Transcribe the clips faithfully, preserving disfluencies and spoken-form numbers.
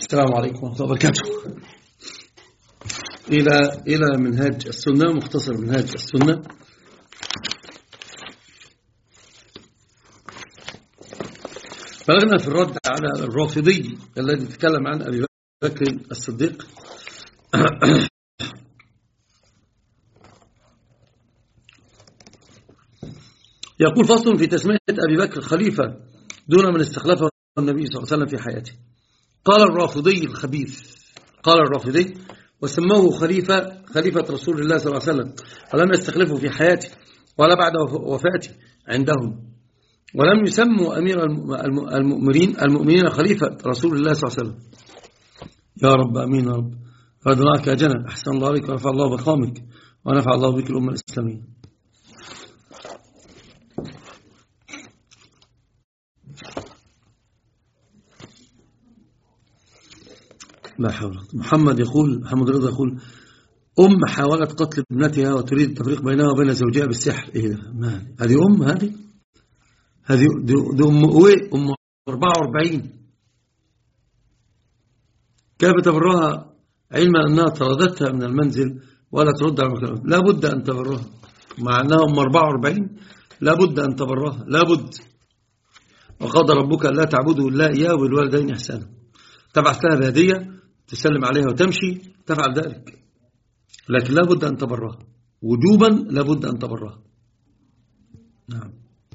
السلام عليكم ورحمة الله وبركاته. إلى إلى منهاج السنة، مختصر منهاج السنة. بلغنا في الرد على الرافضي الذي تكلم عن أبي بكر الصديق. يقول فصل في تسمية أبي بكر خليفة دون من استخلفه النبي صلى الله عليه وسلم في حياته. قال الرافضي الخبيث، قال الرافضي وسموه خليفة خليفة رسول الله صلى الله عليه وسلم، ولم يستخلفه في حياته ولا بعد وفاته عندهم، ولم يسموا أمير المؤمنين المؤمنين خليفة رسول الله صلى الله عليه وسلم. يا رب أمين يا رب. رضناك يا جنة، أحسن الله عليك ورفع الله مقامك ونفع الله بك الأمة الإسلامية. لا حول. محمد يقول محمد رضا يقول أم حاولت قتل ابنتها وتريد التفريق بينها وبين زوجها بالسحر. إيه ده؟ ما هذه أم هذه هذه دي, دي أم قوي أم أربعة وأربعين. كيف تبرها علما أنها طردتها من المنزل ولا ترد على المكان؟ لا بد أن تبرها مع أنها أم أربعة وأربعين، لا بد أن تبرها، لا بد. وقضى ربك لا تعبدوا إلا إياه وبالوالدين إحسانا. تبعث لها بهدية تسلم عليها وتمشي، تفعل ذلك، لكن لا بد أن تبرها وجوبا، لا بد أن تبرها. نعم.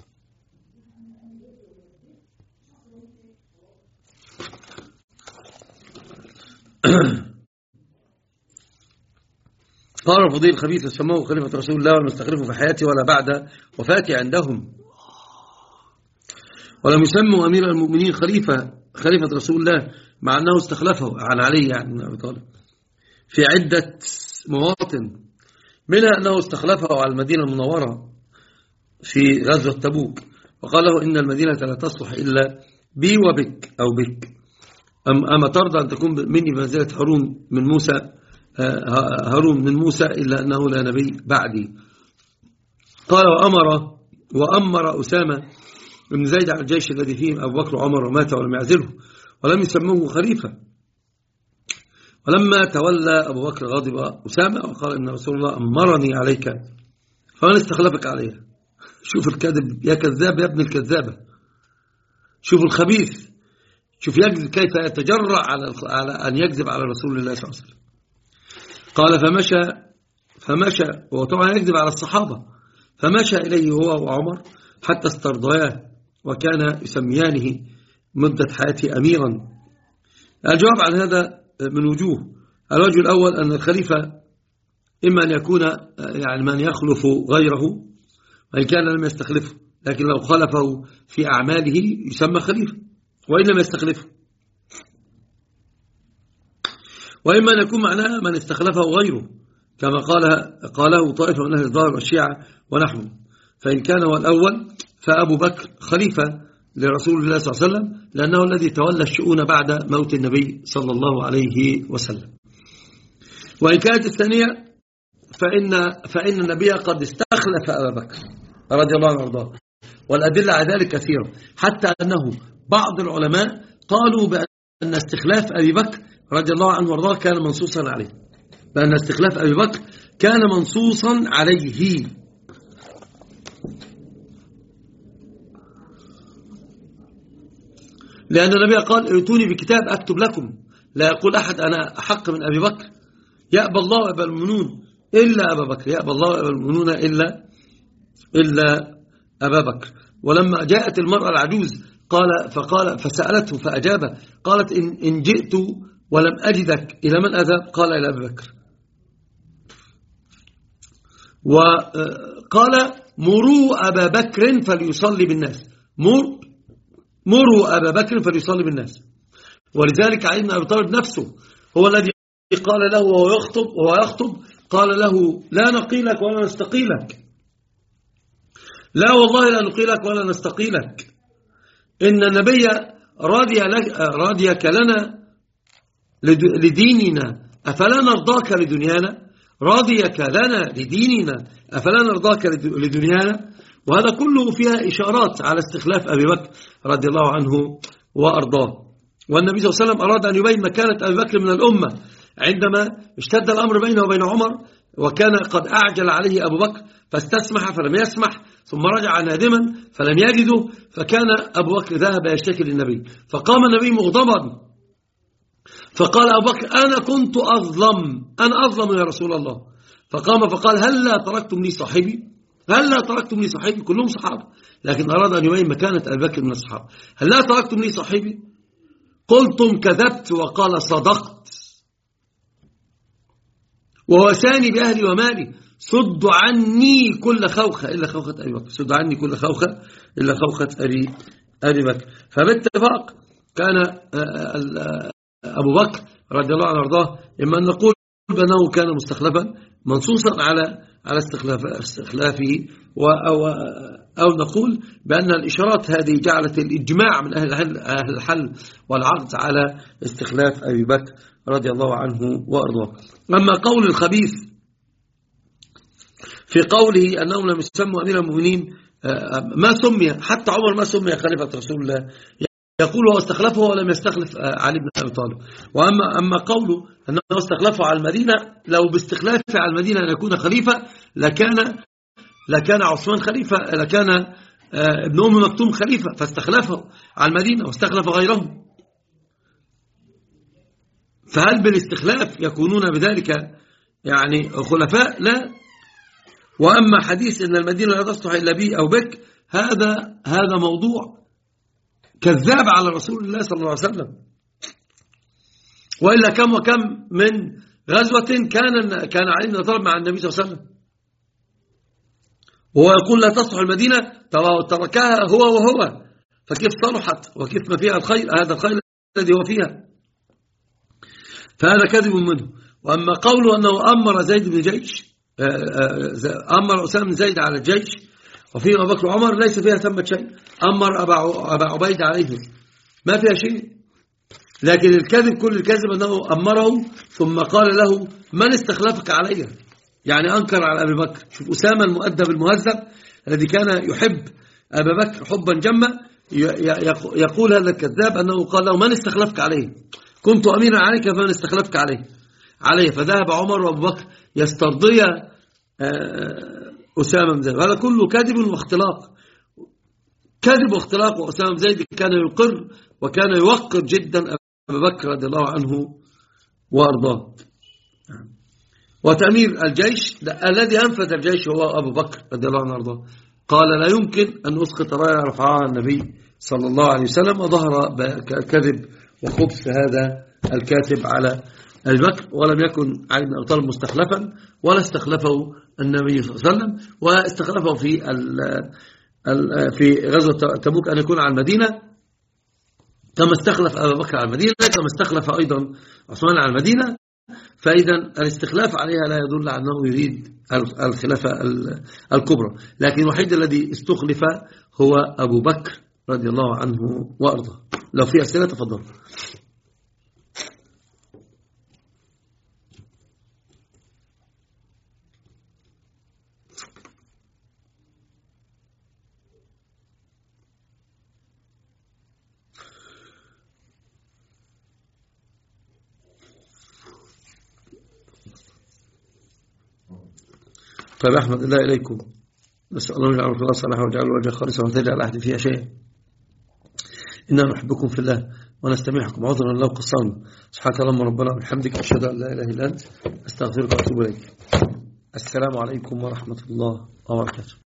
قال الفضيل الخبيث سموه خليفة رسول الله ولم يستخلفه في حياته ولا بعد وفاته عندهم، ولم يسموا أمير المؤمنين خليفة خليفة رسول الله مع أنه استخلفه عن علي يعني أبي طالب في عدة مواطن، منها أنه استخلفه على المدينة المنورة في غزوة تبوك، وقال له إن المدينة لا تصلح إلا بي وبك أو بك، أم أما ترضى أن تكون مني بمنزلة هارون من موسى هارون من موسى إلا أنه لا نبي بعدي. قال وأمر وأمر أسامة بن زيد على الجيش الذي فيه أبو بكر وعمر ومات ولم يعزله ولم يسموه خليفة. ولما تولى أبو بكر غضب أسامة وقال إن رسول الله أمرني عليك فمن استخلفك عليها. شوف الكذب يا كذاب يا ابن الكذابة، شوف الخبيث، شوف يكذب كيف يتجرأ على على أن يكذب على رسول الله صلى الله عليه وسلم. قال فمشى فمشى وطبعا يكذب على الصحابة، فمشى إليه هو وعمر حتى استرضياه وكان يسميانه مدة حياته أميرا. الجواب عن هذا من وجوه. الوجه الأول أن الخليفة إما أن يكون يعني من يخلف غيره وإن كان لم يستخلفه، لكن لو خلفه في أعماله يسمى خليفة وإن لم يستخلفه. وإما أن يكون معناها من استخلفه غيره كما قال قاله طائفة من أهل الظاهر والشيعة ونحن. فإن كان هو الأول فأبو بكر خليفة لرسول الله صلى الله عليه وسلم لأنه الذي تولى الشؤون بعد موت النبي صلى الله عليه وسلم. وإن كانت الثانية فإن, فإن النبي قد استخلف أبا بكر رضي الله عنه وارضاه، والأدلة على ذلك كثيرة، حتى أنه بعض العلماء قالوا بأن استخلاف أبي بكر رضي الله عنه وارضاه كان منصوصا عليه، بأن استخلاف أبي بكر كان منصوصا عليه. لأن النبي قال ائتوني بكتاب أكتب لكم، لا يقول أحد أنا أحق من أبي بكر. يأبى الله ويأبى المؤمنون إلا أبا بكر، يأبى الله ويأبى المؤمنون إلا إلا أبا بكر. ولما جاءت المرأة العجوز قال فقال فسألته فأجابه، قالت إن, إن جئت ولم أجدك إلى من أذهب؟ قال إلى أبي بكر. وقال مروا أبا بكر فليصلي بالناس، مر مروا أبا بكر فليصلي بالناس. ولذلك علي بن أبي طالب نفسه هو الذي قال له وهو يخطب وهو يخطب قال له لا نقيلك ولا نستقيلك، لا والله لا نقيلك ولا نستقيلك، إن النبي راضي لك راضيك لنا لديننا أفلا نرضاك لدنيانا، راضيك لنا لديننا أفلا نرضاك لدنيانا. وهذا كله فيها إشارات على استخلاف أبي بكر رضي الله عنه وأرضاه. والنبي صلى الله عليه وسلم أراد أن يبين مكانة أبي بكر من الأمة عندما اشتد الأمر بينه وبين عمر، وكان قد أعجل عليه أبو بكر فاستسمح فلم يسمح، ثم رجع نادما فلم يجده، فكان أبو بكر ذهب يشتكي للنبي، فقام النبي مغضبا فقال أبو بكر أنا كنت أظلم، أنا أظلم يا رسول الله. فقام فقال هل لا تركتم لي صاحبي، هل لا تركتم لي صاحبي، كلهم صحابة لكن أراد أن يبين مكانة أبي بكر من الصحابة، هل لا تركتم لي صاحبي، قلتم كذبت وقال صدقت، ووساني بأهلي ومالي، صد عني كل خوخة إلا خوخة أبي بكر، صد عني كل خوخة إلا خوخة أبي بكر. فبالاتفاق كان أبو بكر رضي الله عنه وارضاه إما أن نقول بأنه كان مستخلفا منصوصا على على استخلافه، أو, أو نقول بأن الإشارات هذه جعلت الإجماع من أهل الحل والعقد على استخلاف أبي بكر رضي الله عنه وأرضاه. أما قول الخبيث في قوله أنهم لم يسموا أمير المؤمنين، ما سمي حتى عمر ما سمي خليفة رسول الله، يقول هو استخلفه ولم يستخلف علي بن أبي طالب. وأما أما قوله أنه استخلفه على المدينة، لو باستخلافه على المدينة أن يكون خليفة لكان لكان عثمان خليفة، لكان ابن أم مكتوم خليفة فاستخلفه على المدينة واستخلف غيرهم. فهل بالاستخلاف يكونون بذلك يعني خلفاء؟ لا. وأما حديث أن المدينة لا تصلح إلا بي أو بك، هذا هذا موضوع كذاب على رسول الله صلى الله عليه وسلم. وإلا كم وكم من غزوة كان كان علي بن أبي طالب مع النبي صلى الله عليه وسلم وهو يقول لا تصلح المدينة، تركها هو وهو، فكيف صلحت وكيف ما فيها الخير، هذا الخير الذي هو فيها، فهذا كذب منه. وأما قوله أنه أمر زيد بن جيش، أمر أسامة بن زيد على الجيش وفيه أبو بكر وعمر، ليس فيها ثمة شيء. أمر أبا عبيد عليه ما فيها شيء، لكن الكذب كل الكذب أنه أمره ثم قال له من استخلفك علي، يعني أنكر على أبي بكر. شوف أسامة المؤدب المهذب الذي كان يحب أبا بكر حبا جما، يقول هذا الكذاب أنه قال له من استخلفك عليه، كنت أميرا عليك فمن استخلفك عليه عليه فذهب عمر وأبو بكر يسترضي أسامة بن زيد. هذا كله كذب واختلاق، كذب واختلاق. وأسامة بن زيد كان يقر وكان يوقر جدا أبا بكر رضي الله عنه وأرضاه. وتأمير الجيش الذي أنفذ الجيش هو أبو بكر رضي الله عنه وأرضاه. قال لا يمكن أن أسقط راية رفعها النبي صلى الله عليه وسلم، وظهر كذب وخبث هذا الكاتب على أبي بكر. ولم يكن علي بن أبي طالب مستخلفا ولا استخلفه النبي صلى الله عليه وسلم، واستخلفه في في غزوة تبوك أن يكون على المدينة كما استخلف أبا بكر على المدينة، كما استخلف أيضا عثمان على المدينة. فإذا الاستخلاف عليها لا يدل على أنه يريد الخلافة الكبرى، لكن الوحيد الذي استخلف هو أبو بكر رضي الله عنه وأرضاه. لو في أسئلة تفضل. طيب أحمد الله إليكم، نسأل الله يجعل الله صالحا ويجعل الوجه خالصا وتجعل أحد فيها شيئا. إنا نحبكم في الله ونستمعكم عذرا لو قصرنا. سبحانك اللهم ربنا وبحمدك، أشهد أن لا إله إلا أنت، أستغفرك وأتوب إليك. السلام عليكم ورحمة الله وبركاته.